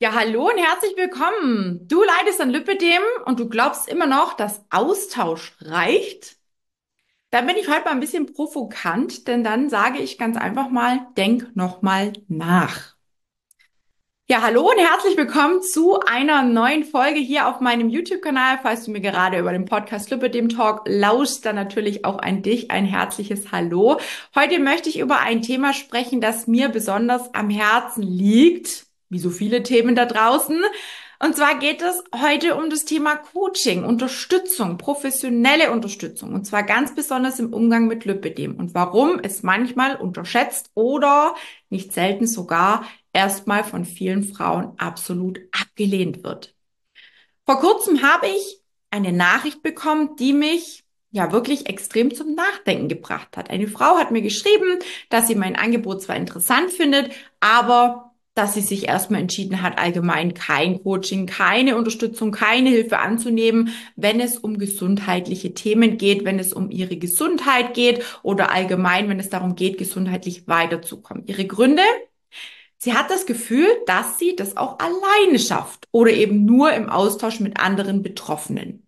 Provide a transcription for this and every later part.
Ja, hallo und herzlich willkommen. Du leidest an Lipödem und du glaubst immer noch, dass Austausch reicht? Dann bin ich heute mal ein bisschen provokant, denn dann sage ich ganz einfach mal, denk noch mal nach. Ja, hallo und herzlich willkommen zu einer neuen Folge hier auf meinem YouTube-Kanal. Falls du mir gerade über den Podcast Lipödem Talk lauschst, dann natürlich auch an dich ein herzliches Hallo. Heute möchte ich über ein Thema sprechen, das mir besonders am Herzen liegt, wie so viele Themen da draußen. Und zwar geht es heute um das Thema Coaching, Unterstützung, professionelle Unterstützung. Und zwar ganz besonders im Umgang mit Lipödem und warum es manchmal unterschätzt oder nicht selten sogar erstmal von vielen Frauen absolut abgelehnt wird. Vor kurzem habe ich eine Nachricht bekommen, die mich ja wirklich extrem zum Nachdenken gebracht hat. Eine Frau hat mir geschrieben, dass sie mein Angebot zwar interessant findet, aber dass sie sich erstmal entschieden hat, allgemein kein Coaching, keine Unterstützung, keine Hilfe anzunehmen, wenn es um gesundheitliche Themen geht, wenn es um ihre Gesundheit geht oder allgemein, wenn es darum geht, gesundheitlich weiterzukommen. Ihre Gründe? Sie hat das Gefühl, dass sie das auch alleine schafft oder eben nur im Austausch mit anderen Betroffenen.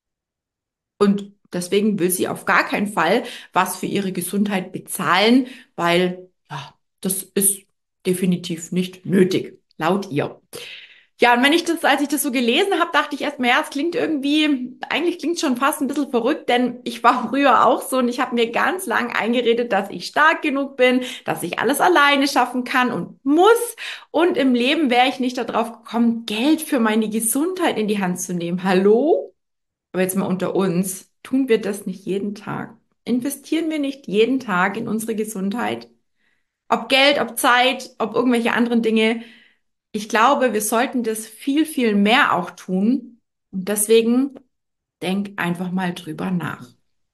Und deswegen will sie auf gar keinen Fall was für ihre Gesundheit bezahlen, weil ja, das ist definitiv nicht nötig, laut ihr. Ja, und als ich das so gelesen habe, dachte ich erstmal, ja, es klingt irgendwie, eigentlich klingt schon fast ein bisschen verrückt, denn ich war früher auch so und ich habe mir ganz lang eingeredet, dass ich stark genug bin, dass ich alles alleine schaffen kann und muss. Und im Leben wäre ich nicht darauf gekommen, Geld für meine Gesundheit in die Hand zu nehmen. Hallo? Aber jetzt mal unter uns, tun wir das nicht jeden Tag? Investieren wir nicht jeden Tag in unsere Gesundheit? Ob Geld, ob Zeit, ob irgendwelche anderen Dinge? Ich glaube, wir sollten das viel, viel mehr auch tun. Und deswegen denk einfach mal drüber nach.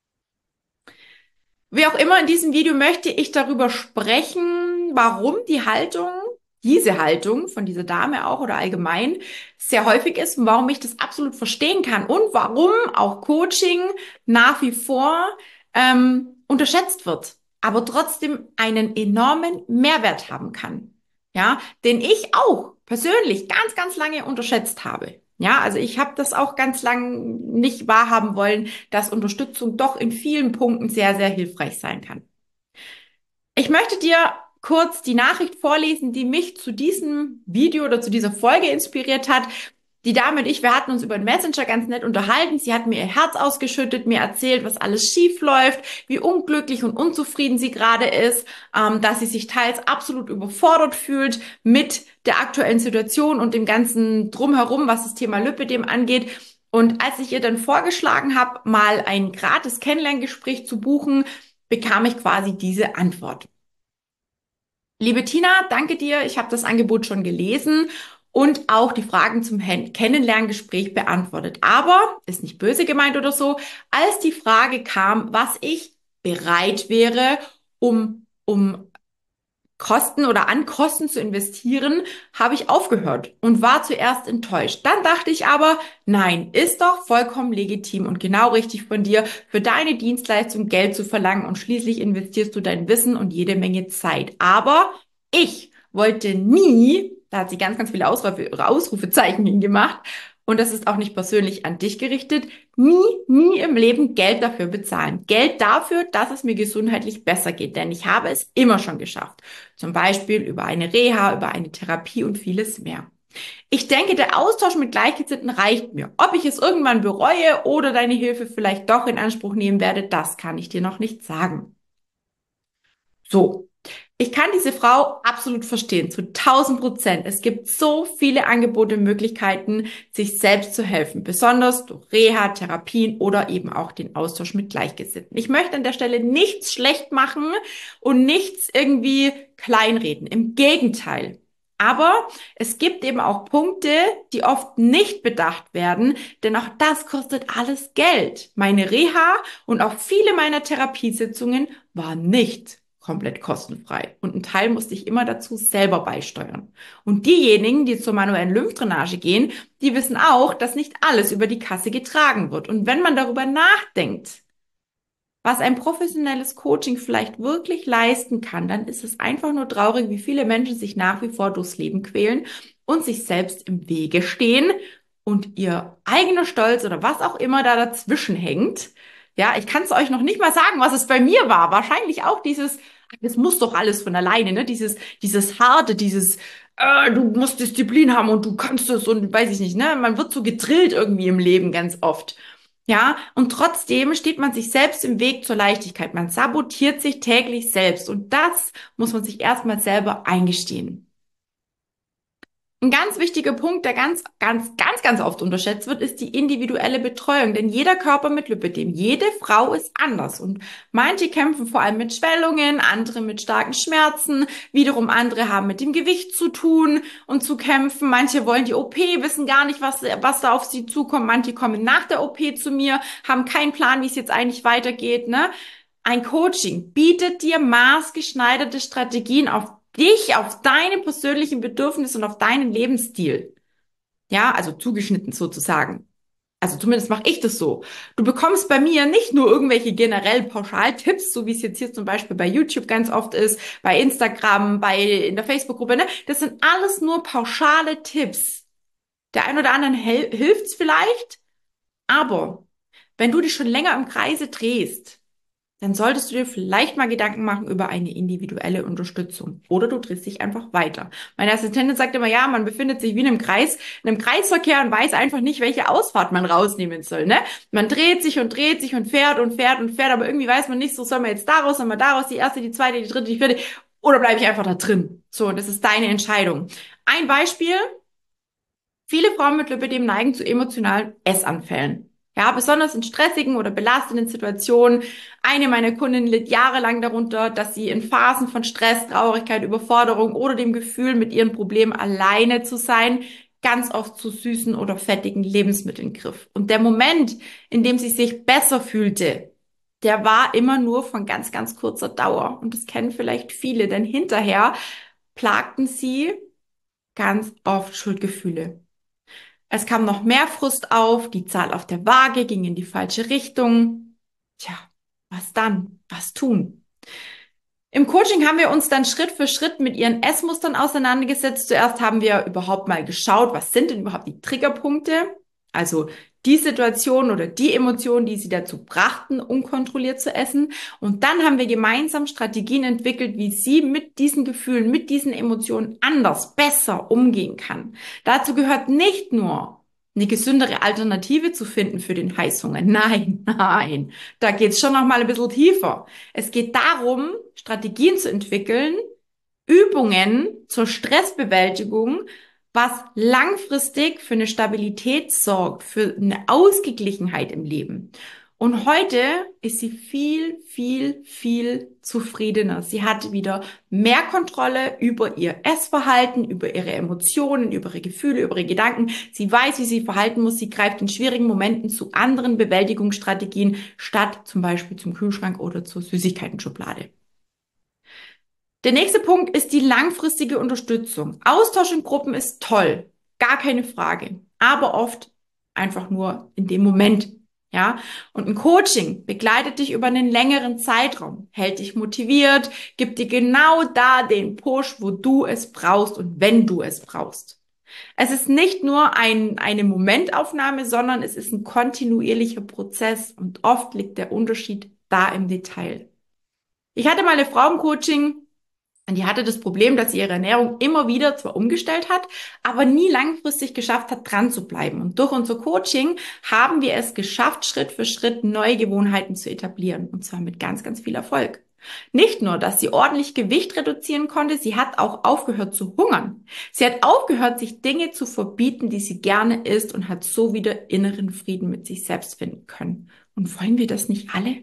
Wie auch immer, in diesem Video möchte ich darüber sprechen, warum diese Haltung von dieser Dame auch oder allgemein sehr häufig ist und warum ich das absolut verstehen kann und warum auch Coaching nach wie vor unterschätzt wird, aber trotzdem einen enormen Mehrwert haben kann. Ja, den ich auch persönlich ganz, ganz lange unterschätzt habe. Ja, also ich habe das auch ganz lang nicht wahrhaben wollen, dass Unterstützung doch in vielen Punkten sehr, sehr hilfreich sein kann. Ich möchte dir kurz die Nachricht vorlesen, die mich zu diesem Video oder zu dieser Folge inspiriert hat. Die Dame und ich, wir hatten uns über den Messenger ganz nett unterhalten. Sie hat mir ihr Herz ausgeschüttet, mir erzählt, was alles schief läuft, wie unglücklich und unzufrieden sie gerade ist, dass sie sich teils absolut überfordert fühlt mit der aktuellen Situation und dem ganzen Drumherum, was das Thema Lipödem angeht. Und als ich ihr dann vorgeschlagen habe, mal ein gratis Kennenlerngespräch zu buchen, bekam ich quasi diese Antwort. Liebe Tina, danke dir. Ich habe das Angebot schon gelesen und auch die Fragen zum Kennenlerngespräch beantwortet. Aber, ist nicht böse gemeint oder so, als die Frage kam, was ich bereit wäre, um Kosten oder an Kosten zu investieren, habe ich aufgehört und war zuerst enttäuscht. Dann dachte ich aber, nein, ist doch vollkommen legitim und genau richtig von dir, für deine Dienstleistung Geld zu verlangen und schließlich investierst du dein Wissen und jede Menge Zeit. Aber ich wollte nie, da hat sie ganz, ganz viele Ausrufezeichen hingemacht, und das ist auch nicht persönlich an dich gerichtet, nie im Leben Geld dafür bezahlen. Geld dafür, dass es mir gesundheitlich besser geht, denn ich habe es immer schon geschafft. Zum Beispiel über eine Reha, über eine Therapie und vieles mehr. Ich denke, der Austausch mit Gleichgesinnten reicht mir. Ob ich es irgendwann bereue oder deine Hilfe vielleicht doch in Anspruch nehmen werde, das kann ich dir noch nicht sagen. So. Ich kann diese Frau absolut verstehen, zu 1000%. Es gibt so viele Angebote und Möglichkeiten, sich selbst zu helfen, besonders durch Reha, Therapien oder eben auch den Austausch mit Gleichgesinnten. Ich möchte an der Stelle nichts schlecht machen und nichts irgendwie kleinreden. Im Gegenteil. Aber es gibt eben auch Punkte, die oft nicht bedacht werden, denn auch das kostet alles Geld. Meine Reha und auch viele meiner Therapiesitzungen waren nicht komplett kostenfrei. Und einen Teil musste ich immer dazu selber beisteuern. Und diejenigen, die zur manuellen Lymphdrainage gehen, die wissen auch, dass nicht alles über die Kasse getragen wird. Und wenn man darüber nachdenkt, was ein professionelles Coaching vielleicht wirklich leisten kann, dann ist es einfach nur traurig, wie viele Menschen sich nach wie vor durchs Leben quälen und sich selbst im Wege stehen und ihr eigener Stolz oder was auch immer da dazwischen hängt. Ja, ich kann es euch noch nicht mal sagen, was es bei mir war. Wahrscheinlich auch dieses, das muss doch alles von alleine, ne? Dieses harte, du musst Disziplin haben und du kannst es und weiß ich nicht, ne? Man wird so gedrillt irgendwie im Leben ganz oft. Ja, und trotzdem steht man sich selbst im Weg zur Leichtigkeit. Man sabotiert sich täglich selbst und das muss man sich erstmal selber eingestehen. Ein ganz wichtiger Punkt, der ganz oft unterschätzt wird, ist die individuelle Betreuung. Denn jeder Körper mit Lipödem, jede Frau ist anders. Und manche kämpfen vor allem mit Schwellungen, andere mit starken Schmerzen, wiederum andere haben mit dem Gewicht zu tun und zu kämpfen. Manche wollen die OP, wissen gar nicht, was da auf sie zukommt. Manche kommen nach der OP zu mir, haben keinen Plan, wie es jetzt eigentlich weitergeht, ne? Ein Coaching bietet dir maßgeschneiderte Strategien auf dich, auf deine persönlichen Bedürfnisse und auf deinen Lebensstil. Ja, also zugeschnitten sozusagen. Also zumindest mache ich das so. Du bekommst bei mir nicht nur irgendwelche generell Pauschaltipps, so wie es jetzt hier zum Beispiel bei YouTube ganz oft ist, bei Instagram, in der Facebook-Gruppe, ne? Das sind alles nur pauschale Tipps. Der ein oder anderen hilft's vielleicht, aber wenn du dich schon länger im Kreise drehst, dann solltest du dir vielleicht mal Gedanken machen über eine individuelle Unterstützung. Oder du drehst dich einfach weiter. Meine Assistentin sagt immer, ja, man befindet sich wie in einem Kreisverkehr und weiß einfach nicht, welche Ausfahrt man rausnehmen soll, ne? Man dreht sich und fährt und fährt und fährt, aber irgendwie weiß man nicht, so soll man jetzt daraus, soll man daraus, die erste, die zweite, die dritte, die vierte, oder bleibe ich einfach da drin? So, und das ist deine Entscheidung. Ein Beispiel: Viele Frauen mit Lipödem neigen zu emotionalen Essanfällen. Ja, besonders in stressigen oder belastenden Situationen. Eine meiner Kundinnen litt jahrelang darunter, dass sie in Phasen von Stress, Traurigkeit, Überforderung oder dem Gefühl, mit ihren Problemen alleine zu sein, ganz oft zu süßen oder fettigen Lebensmitteln griff. Und der Moment, in dem sie sich besser fühlte, der war immer nur von ganz kurzer Dauer. Und das kennen vielleicht viele, denn hinterher plagten sie ganz oft Schuldgefühle. Es kam noch mehr Frust auf, die Zahl auf der Waage ging in die falsche Richtung. Tja, was dann? Was tun? Im Coaching haben wir uns dann Schritt für Schritt mit ihren Essmustern auseinandergesetzt. Zuerst haben wir überhaupt mal geschaut, was sind denn überhaupt die Triggerpunkte? Also die Situation oder die Emotionen, die sie dazu brachten, unkontrolliert zu essen. Und dann haben wir gemeinsam Strategien entwickelt, wie sie mit diesen Gefühlen, mit diesen Emotionen anders, besser umgehen kann. Dazu gehört nicht nur eine gesündere Alternative zu finden für den Heißhunger. Nein, nein, da geht's schon noch mal ein bisschen tiefer. Es geht darum, Strategien zu entwickeln, Übungen zur Stressbewältigung, was langfristig für eine Stabilität sorgt, für eine Ausgeglichenheit im Leben. Und heute ist sie viel zufriedener. Sie hat wieder mehr Kontrolle über ihr Essverhalten, über ihre Emotionen, über ihre Gefühle, über ihre Gedanken. Sie weiß, wie sie verhalten muss. Sie greift in schwierigen Momenten zu anderen Bewältigungsstrategien statt zum Beispiel zum Kühlschrank oder zur Süßigkeiten-Schublade. Der nächste Punkt ist die langfristige Unterstützung. Austausch in Gruppen ist toll, gar keine Frage, aber oft einfach nur in dem Moment. Ja, und ein Coaching begleitet dich über einen längeren Zeitraum, hält dich motiviert, gibt dir genau da den Push, wo du es brauchst und wenn du es brauchst. Es ist nicht nur eine Momentaufnahme, sondern es ist ein kontinuierlicher Prozess und oft liegt der Unterschied da im Detail. Ich hatte mal eine Frau im Coaching, und die hatte das Problem, dass sie ihre Ernährung immer wieder zwar umgestellt hat, aber nie langfristig geschafft hat, dran zu bleiben. Und durch unser Coaching haben wir es geschafft, Schritt für Schritt neue Gewohnheiten zu etablieren. Und zwar mit ganz viel Erfolg. Nicht nur, dass sie ordentlich Gewicht reduzieren konnte, sie hat auch aufgehört zu hungern. Sie hat aufgehört, sich Dinge zu verbieten, die sie gerne isst und hat so wieder inneren Frieden mit sich selbst finden können. Und wollen wir das nicht alle?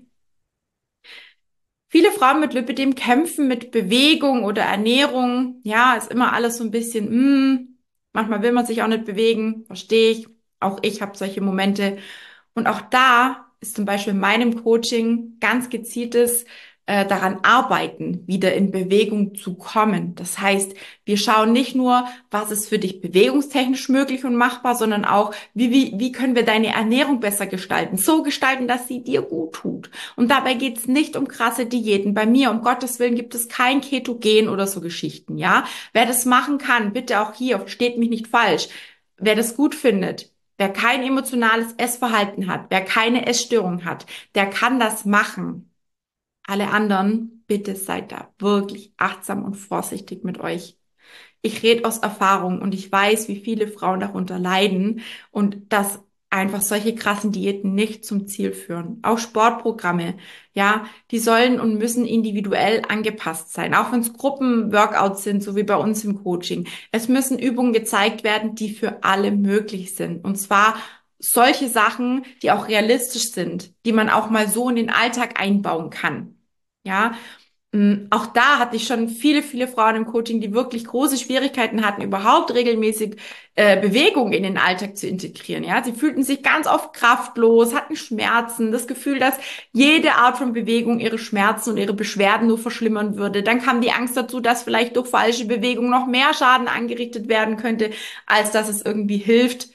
Viele Frauen mit Lipödem kämpfen mit Bewegung oder Ernährung. Ja, ist immer alles so ein bisschen, manchmal will man sich auch nicht bewegen, verstehe ich. Auch ich habe solche Momente. Und auch da ist zum Beispiel in meinem Coaching ganz gezieltes daran arbeiten, wieder in Bewegung zu kommen. Das heißt, wir schauen nicht nur, was ist für dich bewegungstechnisch möglich und machbar, sondern auch, wie können wir deine Ernährung besser gestalten? So gestalten, dass sie dir gut tut. Und dabei geht's nicht um krasse Diäten. Bei mir, um Gottes Willen, gibt es kein Ketogen oder so Geschichten, ja? Wer das machen kann, bitte auch hier, versteht mich nicht falsch. Wer das gut findet, wer kein emotionales Essverhalten hat, wer keine Essstörung hat, der kann das machen. Alle anderen, bitte seid da wirklich achtsam und vorsichtig mit euch. Ich rede aus Erfahrung und ich weiß, wie viele Frauen darunter leiden und dass einfach solche krassen Diäten nicht zum Ziel führen. Auch Sportprogramme, ja, die sollen und müssen individuell angepasst sein. Auch wenn es Gruppenworkouts sind, so wie bei uns im Coaching. Es müssen Übungen gezeigt werden, die für alle möglich sind. Und zwar solche Sachen, die auch realistisch sind, die man auch mal so in den Alltag einbauen kann. Ja, auch da hatte ich schon viele Frauen im Coaching, die wirklich große Schwierigkeiten hatten, überhaupt regelmäßig Bewegung in den Alltag zu integrieren. Ja, sie fühlten sich ganz oft kraftlos, hatten Schmerzen, das Gefühl, dass jede Art von Bewegung ihre Schmerzen und ihre Beschwerden nur verschlimmern würde. Dann kam die Angst dazu, dass vielleicht durch falsche Bewegung noch mehr Schaden angerichtet werden könnte, als dass es irgendwie hilft.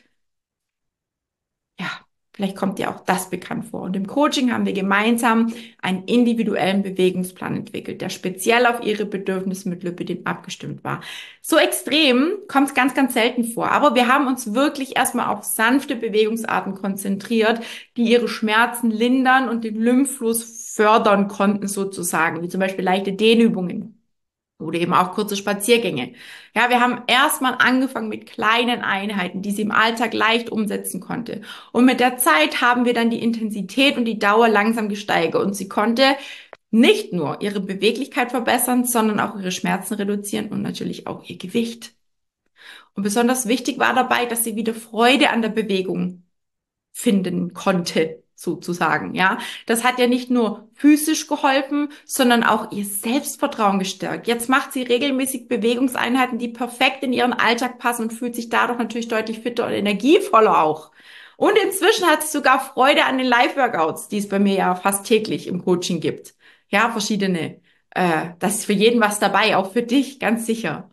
Ja, vielleicht kommt dir auch das bekannt vor. Und im Coaching haben wir gemeinsam einen individuellen Bewegungsplan entwickelt, der speziell auf ihre Bedürfnisse mit Lipidem abgestimmt war. So extrem kommt es ganz selten vor. Aber wir haben uns wirklich erstmal auf sanfte Bewegungsarten konzentriert, die ihre Schmerzen lindern und den Lymphfluss fördern konnten sozusagen, wie zum Beispiel leichte Dehnübungen. Oder eben auch kurze Spaziergänge. Ja, wir haben erstmal angefangen mit kleinen Einheiten, die sie im Alltag leicht umsetzen konnte. Und mit der Zeit haben wir dann die Intensität und die Dauer langsam gesteigert. Und sie konnte nicht nur ihre Beweglichkeit verbessern, sondern auch ihre Schmerzen reduzieren und natürlich auch ihr Gewicht. Und besonders wichtig war dabei, dass sie wieder Freude an der Bewegung finden konnte, sozusagen, ja. Das hat ja nicht nur physisch geholfen, sondern auch ihr Selbstvertrauen gestärkt. Jetzt macht sie regelmäßig Bewegungseinheiten, die perfekt in ihren Alltag passen und fühlt sich dadurch natürlich deutlich fitter und energievoller auch. Und inzwischen hat sie sogar Freude an den Live-Workouts, die es bei mir ja fast täglich im Coaching gibt. Ja, verschiedene. Das ist für jeden was dabei, auch für dich, ganz sicher.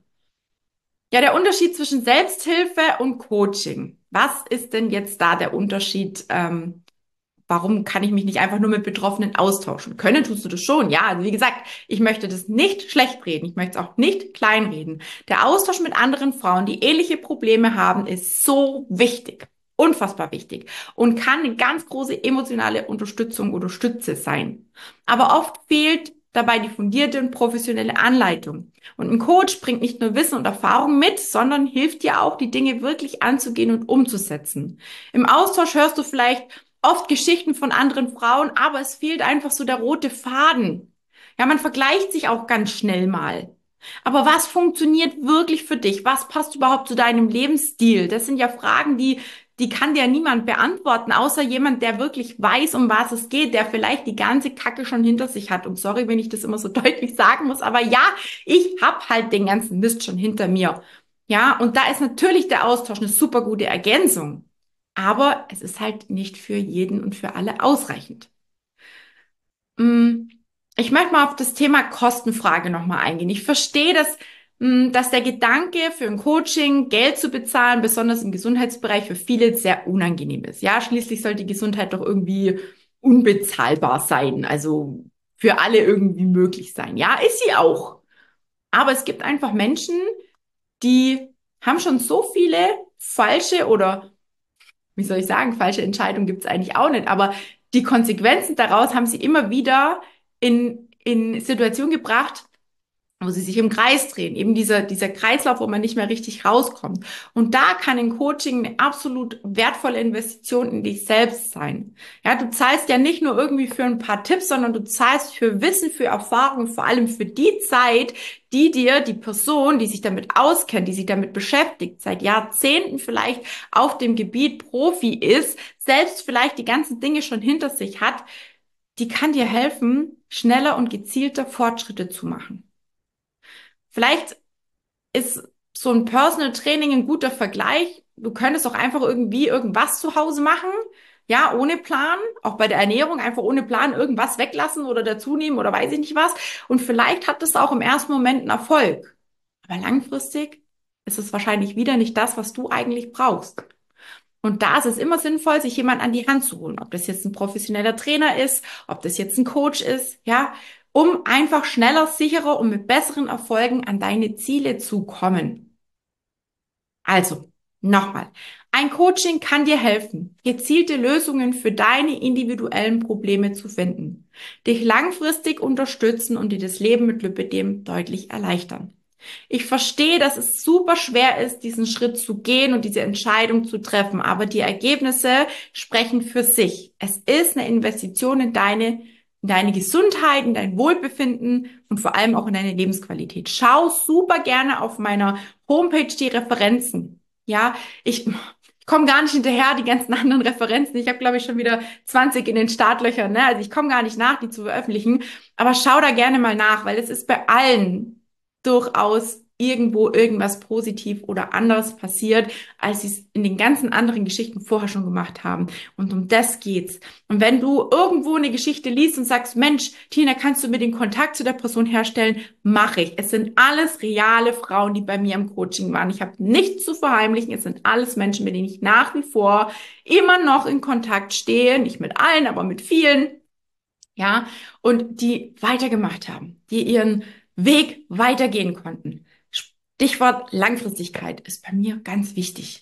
Ja, der Unterschied zwischen Selbsthilfe und Coaching. Was ist denn jetzt da der Unterschied? Warum kann ich mich nicht einfach nur mit Betroffenen austauschen? Können tust du das schon, ja. Also wie gesagt, ich möchte das nicht schlecht reden. Ich möchte es auch nicht kleinreden. Der Austausch mit anderen Frauen, die ähnliche Probleme haben, ist so wichtig. Unfassbar wichtig und kann eine ganz große emotionale Unterstützung oder Stütze sein. Aber oft fehlt dabei die fundierte und professionelle Anleitung. Und ein Coach bringt nicht nur Wissen und Erfahrung mit, sondern hilft dir auch, die Dinge wirklich anzugehen und umzusetzen. Im Austausch hörst du vielleicht oft Geschichten von anderen Frauen, aber es fehlt einfach so der rote Faden. Ja, man vergleicht sich auch ganz schnell mal. Aber was funktioniert wirklich für dich? Was passt überhaupt zu deinem Lebensstil? Das sind ja Fragen, die kann dir niemand beantworten, außer jemand, der wirklich weiß, um was es geht, der vielleicht die ganze Kacke schon hinter sich hat. Und sorry, wenn ich das immer so deutlich sagen muss, aber ja, ich hab halt den ganzen Mist schon hinter mir. Ja, und da ist natürlich der Austausch eine super gute Ergänzung. Aber es ist halt nicht für jeden und für alle ausreichend. Mm, Ich möchte mal auf das Thema Kostenfrage nochmal eingehen. Ich verstehe, dass der Gedanke für ein Coaching, Geld zu bezahlen, besonders im Gesundheitsbereich, für viele sehr unangenehm ist. Ja, schließlich soll die Gesundheit doch irgendwie unbezahlbar sein. Also für alle irgendwie möglich sein. Ja, ist sie auch. Aber es gibt einfach Menschen, die haben schon so viele falsche oder wie soll ich sagen, falsche Entscheidungen gibt es eigentlich auch nicht, aber die Konsequenzen daraus haben sie immer wieder in Situationen gebracht, wo sie sich im Kreis drehen, eben dieser Kreislauf, wo man nicht mehr richtig rauskommt. Und da kann ein Coaching eine absolut wertvolle Investition in dich selbst sein. Ja, du zahlst ja nicht nur irgendwie für ein paar Tipps, sondern du zahlst für Wissen, für Erfahrung, vor allem für die Zeit, die dir die Person, die sich damit auskennt, die sich damit beschäftigt, seit Jahrzehnten vielleicht auf dem Gebiet Profi ist, selbst vielleicht die ganzen Dinge schon hinter sich hat, die kann dir helfen, schneller und gezielter Fortschritte zu machen. Vielleicht ist so ein Personal Training ein guter Vergleich. Du könntest auch einfach irgendwie irgendwas zu Hause machen. Ja, ohne Plan, auch bei der Ernährung einfach ohne Plan irgendwas weglassen oder dazunehmen oder weiß ich nicht was. Und vielleicht hat das auch im ersten Moment einen Erfolg. Aber langfristig ist es wahrscheinlich wieder nicht das, was du eigentlich brauchst. Und da ist es immer sinnvoll, sich jemand an die Hand zu holen, ob das jetzt ein professioneller Trainer ist, ob das jetzt ein Coach ist, ja, um einfach schneller, sicherer und mit besseren Erfolgen an deine Ziele zu kommen. Also, nochmal. Ein Coaching kann dir helfen, gezielte Lösungen für deine individuellen Probleme zu finden, dich langfristig unterstützen und dir das Leben mit Lipidem deutlich erleichtern. Ich verstehe, dass es super schwer ist, diesen Schritt zu gehen und diese Entscheidung zu treffen, aber die Ergebnisse sprechen für sich. Es ist eine Investition in deine Gesundheit, in dein Wohlbefinden und vor allem auch in deine Lebensqualität. Schau super gerne auf meiner Homepage die Referenzen. Ja, ich komme gar nicht hinterher, die ganzen anderen Referenzen. Ich habe, glaube ich, schon wieder 20 in den Startlöchern, ne? Also ich komme gar nicht nach, die zu veröffentlichen. Aber schau da gerne mal nach, weil es ist bei allen durchaus irgendwo irgendwas positiv oder anderes passiert, als sie es in den ganzen anderen Geschichten vorher schon gemacht haben. Und um das geht's. Und wenn du irgendwo eine Geschichte liest und sagst, Mensch, Tina, kannst du mir den Kontakt zu der Person herstellen? Mache ich. Es sind alles reale Frauen, die bei mir im Coaching waren. Ich habe nichts zu verheimlichen. Es sind alles Menschen, mit denen ich nach wie vor immer noch in Kontakt stehe. Nicht mit allen, aber mit vielen. Ja, und die weitergemacht haben, die ihren Weg weitergehen konnten. Stichwort Langfristigkeit ist bei mir ganz wichtig.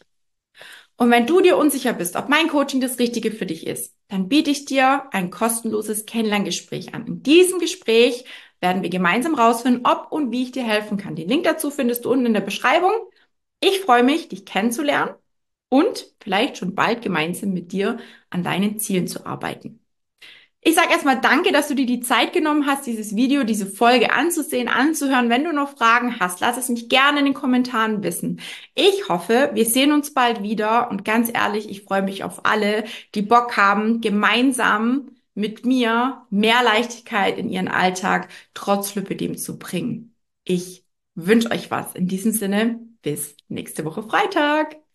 Und wenn du dir unsicher bist, ob mein Coaching das Richtige für dich ist, dann biete ich dir ein kostenloses Kennenlerngespräch an. In diesem Gespräch werden wir gemeinsam rausfinden, ob und wie ich dir helfen kann. Den Link dazu findest du unten in der Beschreibung. Ich freue mich, dich kennenzulernen und vielleicht schon bald gemeinsam mit dir an deinen Zielen zu arbeiten. Ich sage erstmal danke, dass du dir die Zeit genommen hast, dieses Video, diese Folge anzusehen, anzuhören. Wenn du noch Fragen hast, lass es mich gerne in den Kommentaren wissen. Ich hoffe, wir sehen uns bald wieder und ganz ehrlich, ich freue mich auf alle, die Bock haben, gemeinsam mit mir mehr Leichtigkeit in ihren Alltag trotz Lipödem zu bringen. Ich wünsche euch was. In diesem Sinne, bis nächste Woche Freitag.